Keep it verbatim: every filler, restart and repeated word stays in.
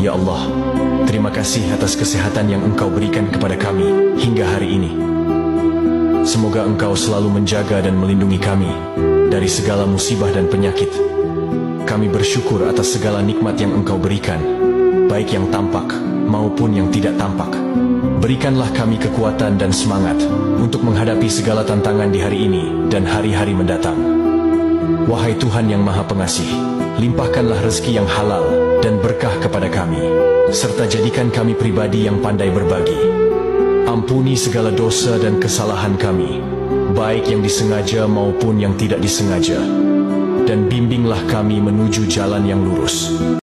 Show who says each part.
Speaker 1: Ya Allah, terima kasih atas kesehatan yang Engkau berikan kepada kami hingga hari ini. Semoga Engkau selalu menjaga dan melindungi kami dari segala musibah dan penyakit. Kami bersyukur atas segala nikmat yang Engkau berikan, baik yang tampak maupun yang tidak tampak. Berikanlah kami kekuatan dan semangat untuk menghadapi segala tantangan di hari ini dan hari-hari mendatang. Wahai Tuhan yang Maha Pengasih, limpahkanlah rezeki yang halal dan berkah kepada kami, serta jadikan kami pribadi yang pandai berbagi. Ampuni segala dosa dan kesalahan kami, baik yang disengaja maupun yang tidak disengaja, dan bimbinglah kami menuju jalan yang lurus.